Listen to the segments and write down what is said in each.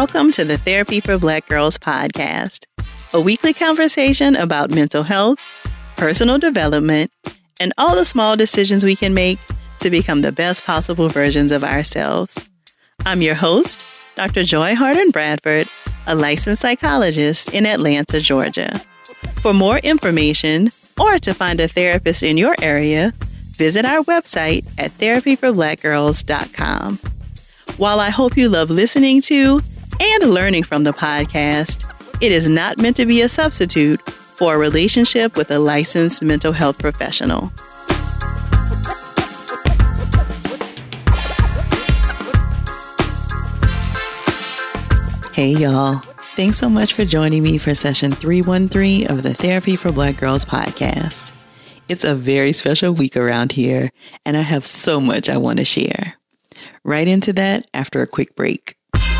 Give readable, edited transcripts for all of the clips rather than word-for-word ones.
Welcome to the Therapy for Black Girls podcast, a weekly conversation about mental health, personal development, and all the small decisions we can make to become the best possible versions of ourselves. I'm your host, Dr. Joy Harden Bradford, a licensed psychologist in Atlanta, Georgia. For more information or to find a therapist in your area, visit our website at therapyforblackgirls.com. While I hope you love listening to and learning from the podcast, it is not meant to be a substitute for a relationship with a licensed mental health professional. Hey y'all, thanks so much for joining me for session 313 of the Therapy for Black Girls podcast. It's a very special week around here, and I have so much I want to share. Right into that after a quick break.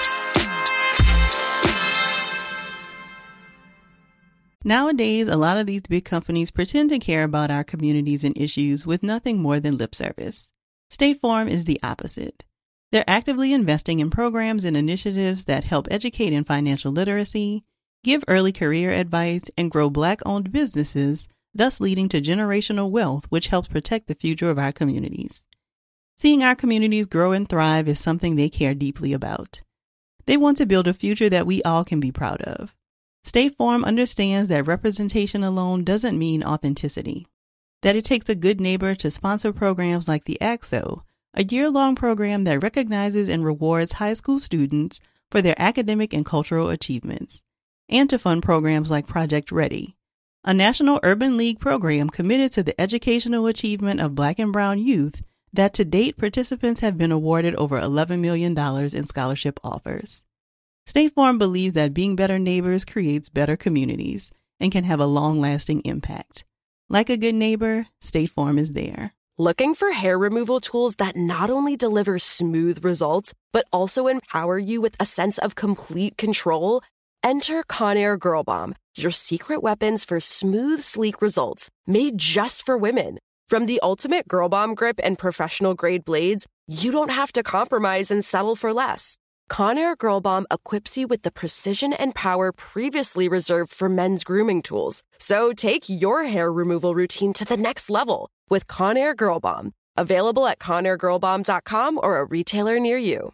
Nowadays, a lot of these big companies pretend to care about our communities and issues with nothing more than lip service. State Farm is the opposite. They're actively investing in programs and initiatives that help educate in financial literacy, give early career advice, and grow Black-owned businesses, thus leading to generational wealth, which helps protect the future of our communities. Seeing our communities grow and thrive is something they care deeply about. They want to build a future that we all can be proud of. State Farm understands that representation alone doesn't mean authenticity, that it takes a good neighbor to sponsor programs like the ACT-SO, a year-long program that recognizes and rewards high school students for their academic and cultural achievements, and to fund programs like Project Ready, a national urban league program committed to the educational achievement of Black and Brown youth that to date participants have been awarded over $11 million in scholarship offers. State Farm believes that being better neighbors creates better communities and can have a long-lasting impact. Like a good neighbor, State Farm is there. Looking for hair removal tools that not only deliver smooth results, but also empower you with a sense of complete control? Enter Conair Girl Bomb, your secret weapons for smooth, sleek results made just for women. From the ultimate Girl Bomb grip and professional-grade blades, you don't have to compromise and settle for less. Conair Girl Bomb equips you with the precision and power previously reserved for men's grooming tools. So take your hair removal routine to the next level with Conair Girl Bomb. Available at ConairGirlBomb.com or a retailer near you.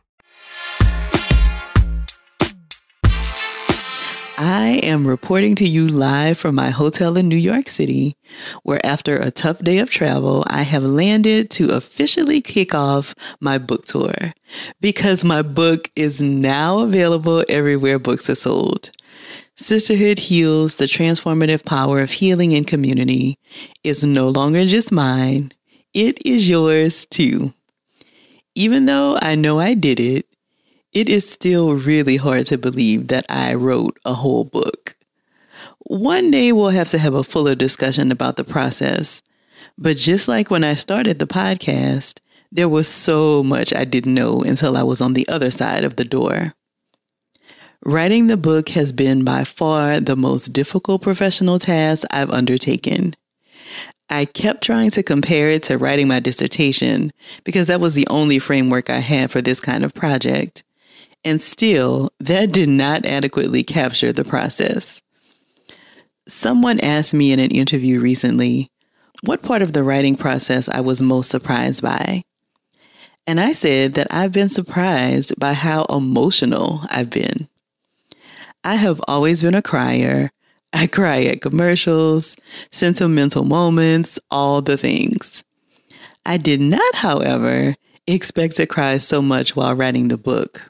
I am reporting to you live from my hotel in New York City, where after a tough day of travel, I have landed to officially kick off my book tour because my book is now available everywhere books are sold. Sisterhood Heals, the transformative power of healing in community is no longer just mine. It is yours too. Even though I know I did it, it is still really hard to believe that I wrote a whole book. One day we'll have to have a fuller discussion about the process. But just like when I started the podcast, there was so much I didn't know until I was on the other side of the door. Writing the book has been by far the most difficult professional task I've undertaken. I kept trying to compare it to writing my dissertation because that was the only framework I had for this kind of project. And still, that did not adequately capture the process. Someone asked me in an interview recently what part of the writing process I was most surprised by. And I said that I've been surprised by how emotional I've been. I have always been a crier. I cry at commercials, sentimental moments, all the things. I did not, however, expect to cry so much while writing the book.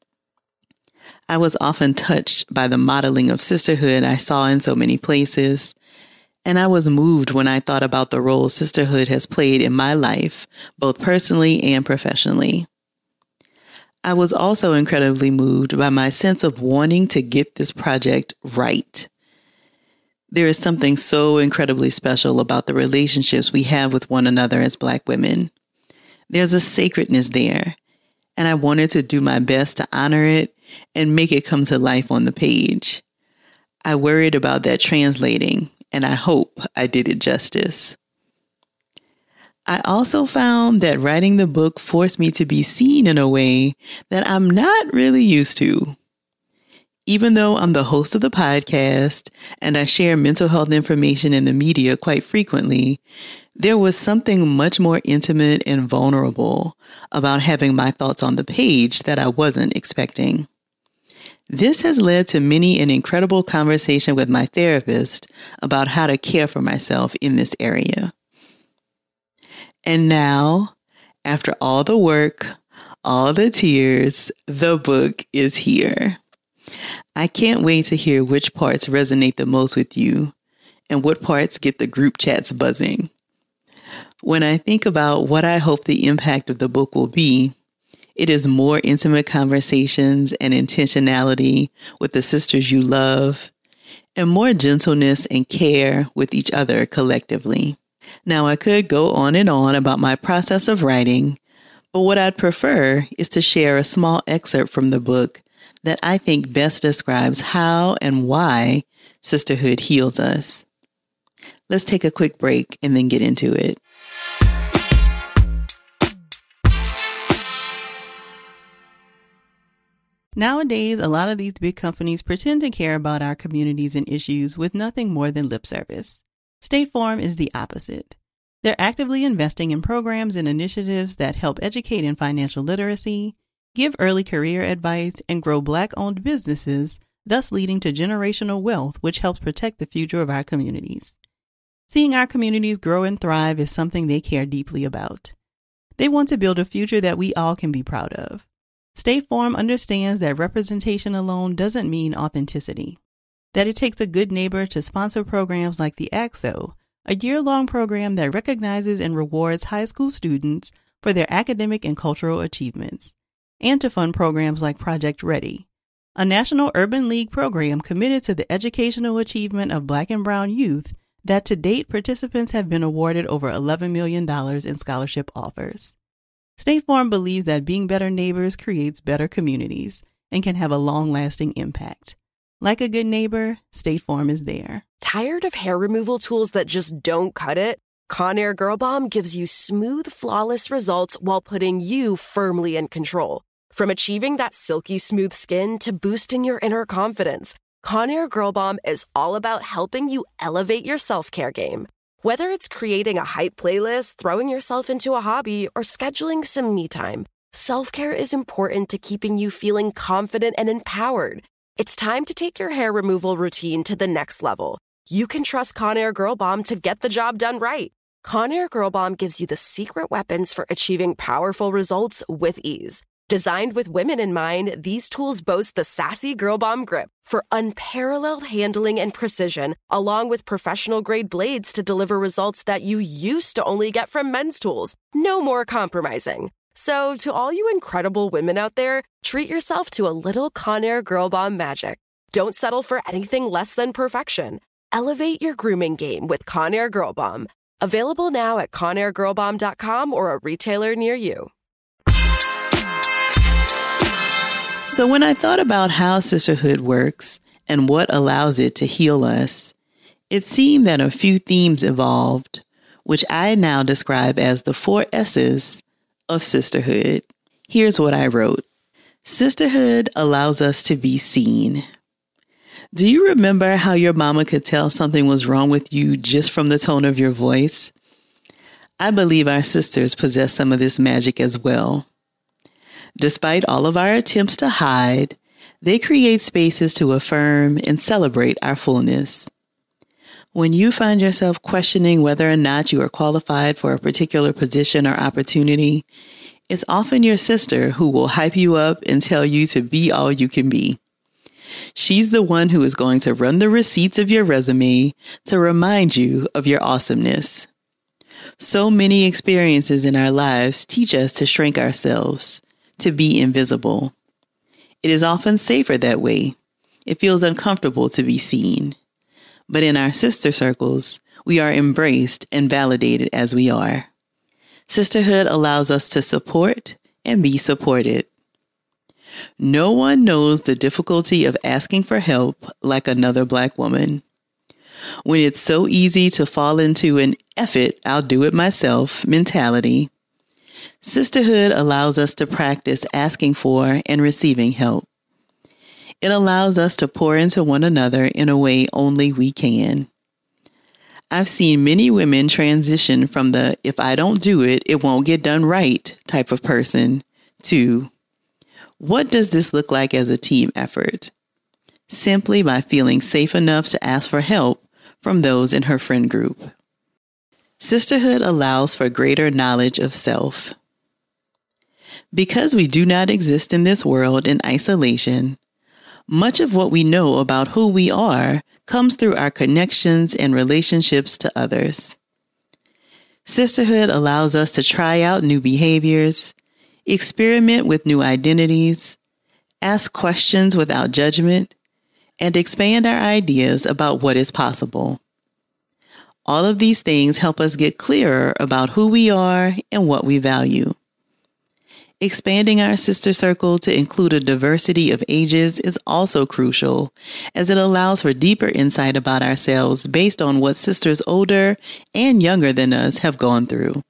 I was often touched by the modeling of sisterhood I saw in so many places, and I was moved when I thought about the role sisterhood has played in my life, both personally and professionally. I was also incredibly moved by my sense of wanting to get this project right. There is something so incredibly special about the relationships we have with one another as Black women. There's a sacredness there, and I wanted to do my best to honor it and make it come to life on the page. I worried about that translating, and I hope I did it justice. I also found that writing the book forced me to be seen in a way that I'm not really used to. Even though I'm the host of the podcast and I share mental health information in the media quite frequently, there was something much more intimate and vulnerable about having my thoughts on the page that I wasn't expecting. This has led to many an incredible conversation with my therapist about how to care for myself in this area. And now, after all the work, all the tears, the book is here. I can't wait to hear which parts resonate the most with you and what parts get the group chats buzzing. When I think about what I hope the impact of the book will be, it is more intimate conversations and intentionality with the sisters you love, and more gentleness and care with each other collectively. Now, I could go on and on about my process of writing, but what I'd prefer is to share a small excerpt from the book that I think best describes how and why sisterhood heals us. Let's take a quick break and then get into it. Nowadays, a lot of these big companies pretend to care about our communities and issues with nothing more than lip service. State Farm is the opposite. They're actively investing in programs and initiatives that help educate in financial literacy, give early career advice, and grow Black-owned businesses, thus leading to generational wealth, which helps protect the future of our communities. Seeing our communities grow and thrive is something they care deeply about. They want to build a future that we all can be proud of. State Farm understands that representation alone doesn't mean authenticity, that it takes a good neighbor to sponsor programs like the ACT-SO, a year-long program that recognizes and rewards high school students for their academic and cultural achievements, and to fund programs like Project Ready, a National Urban League program committed to the educational achievement of Black and Brown youth that to date participants have been awarded over $11 million in scholarship offers. State Farm believes that being better neighbors creates better communities and can have a long-lasting impact. Like a good neighbor, State Farm is there. Tired of hair removal tools that just don't cut it? Conair Girl Bomb gives you smooth, flawless results while putting you firmly in control. From achieving that silky smooth skin to boosting your inner confidence, Conair Girl Bomb is all about helping you elevate your self-care game. Whether it's creating a hype playlist, throwing yourself into a hobby, or scheduling some me time, self-care is important to keeping you feeling confident and empowered. It's time to take your hair removal routine to the next level. You can trust Conair Girl Bomb to get the job done right. Conair Girl Bomb gives you the secret weapons for achieving powerful results with ease. Designed with women in mind, these tools boast the sassy Girl Bomb grip for unparalleled handling and precision, along with professional-grade blades to deliver results that you used to only get from men's tools. No more compromising. So, to all you incredible women out there, treat yourself to a little Conair Girl Bomb magic. Don't settle for anything less than perfection. Elevate your grooming game with Conair Girl Bomb. Available now at ConairGirlBomb.com or a retailer near you. So when I thought about how sisterhood works and what allows it to heal us, it seemed that a few themes evolved, which I now describe as the 4 S's of sisterhood. Here's what I wrote. Sisterhood allows us to be seen. Do you remember how your mama could tell something was wrong with you just from the tone of your voice? I believe our sisters possess some of this magic as well. Despite all of our attempts to hide, they create spaces to affirm and celebrate our fullness. When you find yourself questioning whether or not you are qualified for a particular position or opportunity, it's often your sister who will hype you up and tell you to be all you can be. She's the one who is going to run the receipts of your resume to remind you of your awesomeness. So many experiences in our lives teach us to shrink ourselves, to be invisible. It is often safer that way. It feels uncomfortable to be seen. But in our sister circles, we are embraced and validated as we are. Sisterhood allows us to support and be supported. No one knows the difficulty of asking for help like another Black woman. When it's so easy to fall into an "F it, I'll do it myself" mentality, sisterhood allows us to practice asking for and receiving help. It allows us to pour into one another in a way only we can. I've seen many women transition from the "if I don't do it, it won't get done right" type of person to "what does this look like as a team effort?" simply by feeling safe enough to ask for help from those in her friend group. Sisterhood allows for greater knowledge of self. Because we do not exist in this world in isolation, much of what we know about who we are comes through our connections and relationships to others. Sisterhood allows us to try out new behaviors, experiment with new identities, ask questions without judgment, and expand our ideas about what is possible. All of these things help us get clearer about who we are and what we value. Expanding our sister circle to include a diversity of ages is also crucial, as it allows for deeper insight about ourselves based on what sisters older and younger than us have gone through.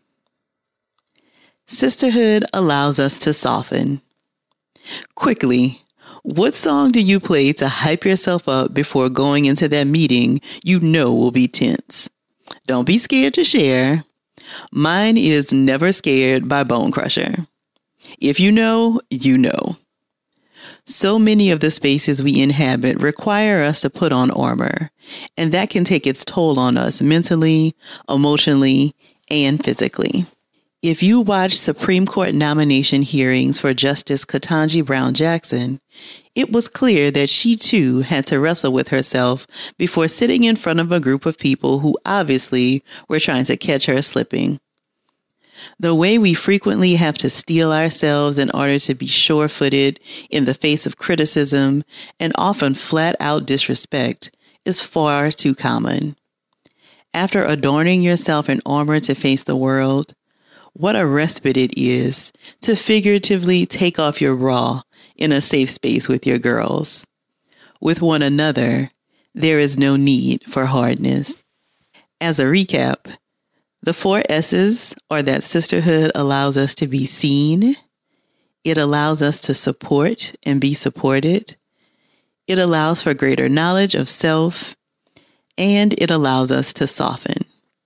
Sisterhood allows us to soften. Quickly, what song do you play to hype yourself up before going into that meeting you know will be tense? Don't be scared to share. Mine is Never Scared by Bone Crusher. If you know, you know. So many of the spaces we inhabit require us to put on armor, and that can take its toll on us mentally, emotionally, and physically. If you watched Supreme Court nomination hearings for Justice Ketanji Brown Jackson, it was clear that she too had to wrestle with herself before sitting in front of a group of people who obviously were trying to catch her slipping. The way we frequently have to steel ourselves in order to be sure-footed in the face of criticism and often flat-out disrespect is far too common. After adorning yourself in armor to face the world, what a respite it is to figuratively take off your bra in a safe space with your girls. With one another, there is no need for hardness. As a recap, the 4 S's are that sisterhood allows us to be seen. It allows us to support and be supported. It allows for greater knowledge of self. And it allows us to soften.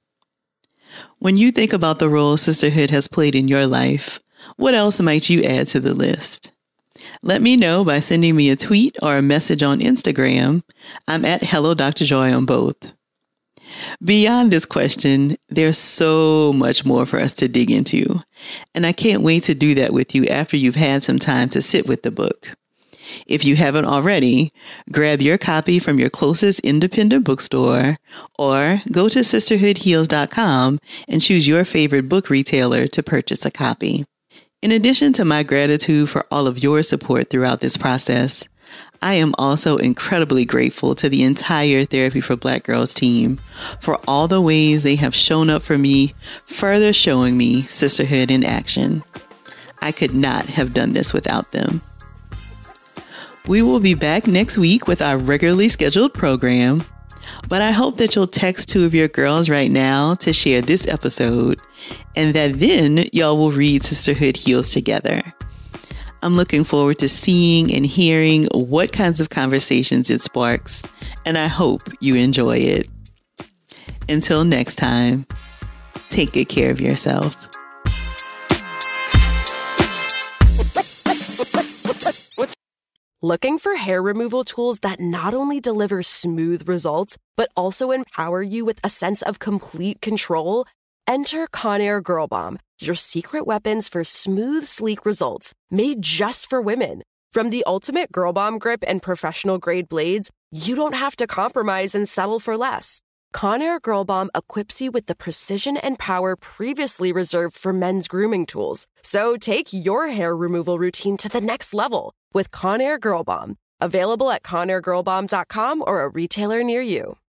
When you think about the role sisterhood has played in your life, what else might you add to the list? Let me know by sending me a tweet or a message on Instagram. I'm at Hello Dr. Joy on both. Beyond this question, there's so much more for us to dig into, and I can't wait to do that with you after you've had some time to sit with the book. If you haven't already, grab your copy from your closest independent bookstore or go to sisterhoodheals.com and choose your favorite book retailer to purchase a copy. In addition to my gratitude for all of your support throughout this process, I am also incredibly grateful to the entire Therapy for Black Girls team for all the ways they have shown up for me, further showing me sisterhood in action. I could not have done this without them. We will be back next week with our regularly scheduled program, but I hope that you'll text 2 of your girls right now to share this episode, and that then y'all will read Sisterhood Heals together. I'm looking forward to seeing and hearing what kinds of conversations it sparks, and I hope you enjoy it. Until next time, take good care of yourself. Looking for hair removal tools that not only deliver smooth results, but also empower you with a sense of complete control? Enter Conair Girl Bomb, your secret weapons for smooth, sleek results, made just for women. From the ultimate Girl Bomb grip and professional-grade blades, you don't have to compromise and settle for less. Conair Girl Bomb equips you with the precision and power previously reserved for men's grooming tools. So take your hair removal routine to the next level with Conair Girl Bomb. Available at ConairGirlBomb.com or a retailer near you.